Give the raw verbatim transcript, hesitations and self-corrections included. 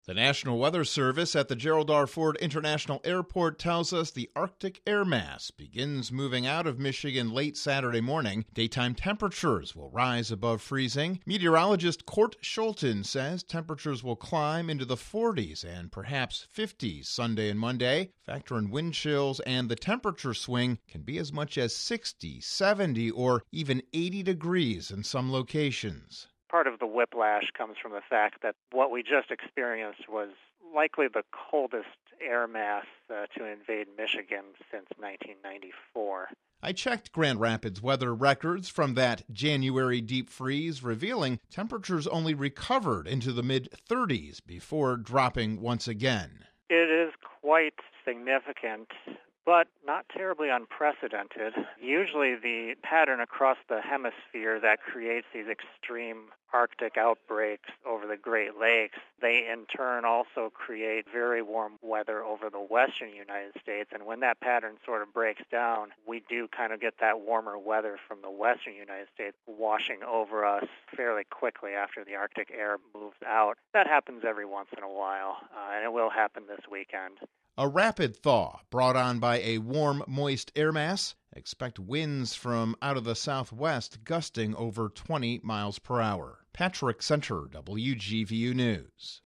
The National Weather Service at the Gerald R. Ford International Airport tells us the Arctic air mass begins moving out of Michigan late Saturday morning. Daytime temperatures will rise above freezing. Meteorologist Court Schulten says temperatures will climb into the forties and perhaps fifties Sunday and Monday. Factor in wind chills, and the temperature swing can be as much as sixty, seventy, or even eighty degrees in some locations. Part of the whiplash comes from the fact that what we just experienced was likely the coldest air mass uh, to invade Michigan since nineteen ninety-four. I checked Grand Rapids weather records from that January deep freeze, revealing temperatures only recovered into the mid-thirties before dropping once again. It is quite significant, but not terribly unprecedented. Usually the pattern across the hemisphere that creates these extreme Arctic outbreaks over the Great Lakes, they in turn also create very warm weather over the western United States. And when that pattern sort of breaks down, we do kind of get that warmer weather from the western United States washing over us fairly quickly after the Arctic air moves out. That happens every once in a while, uh, and it will happen this weekend. A rapid thaw brought on by a warm, moist air mass. Expect winds from out of the southwest gusting over twenty miles per hour. Patrick Center, W G V U News.